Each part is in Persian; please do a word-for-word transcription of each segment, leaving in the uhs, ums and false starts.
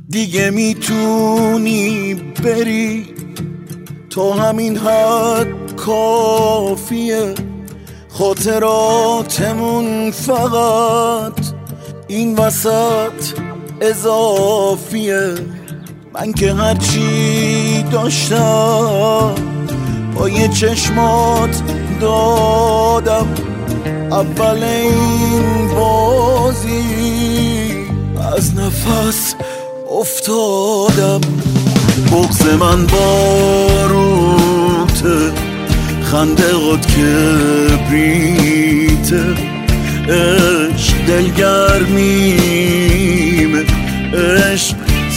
دیگه میتونی بری، تو همین حد کافیه. خاطراتمون فقط این وسط اضافیه. من که هرچی داشتم پای چشمات دادم، اول این بازی از نفس افتادم. بغض من باروته، خنده هات کبریته، عشق دلگرمیمه، عشق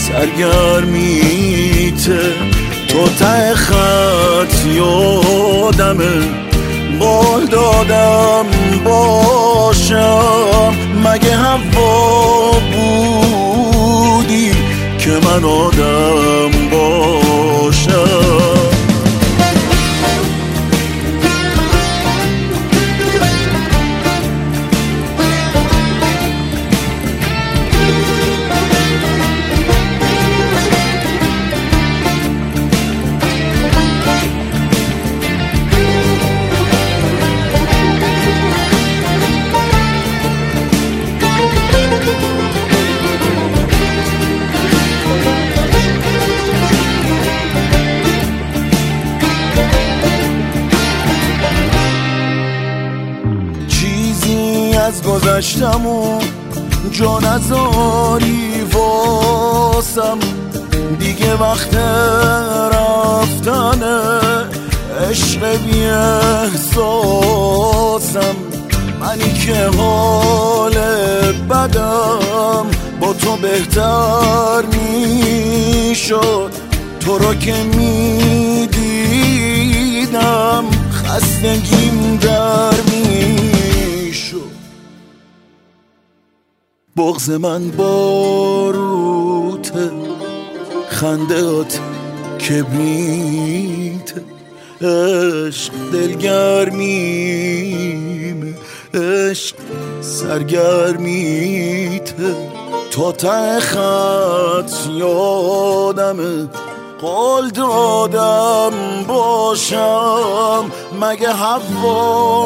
سرگرمیته. تو ته خط یادمه، قول دادم باشم. مگه هوا بودی که من آدم باشم؟ از گذشتمون جا نذاری واسم، دیگه وقت رفتنه. عشق بی احساسم، منی که حال بدم با تو بهتر میشد. تو رو که میدیدم خستگیم در میشد. بغض من باروته، خنده هات کبریته، عشق دلگرمیمه، عشق سرگرمیته. تا ته خط یادمه، قول دادم باشم. مگه هوا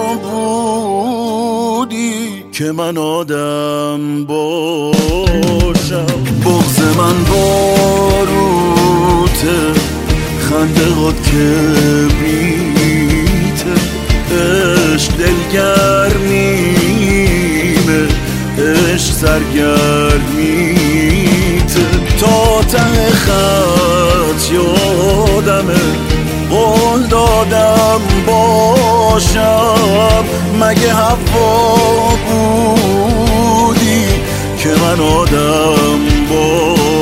بودی که من آدم باشم؟ بغض من باروته، خنده هات کبریته، عشق دلگرمیمه، عشق سرگرمیته. تا ته خط یادمه، قول دادم باشم. مگه هوا بودی که من آدم باشم؟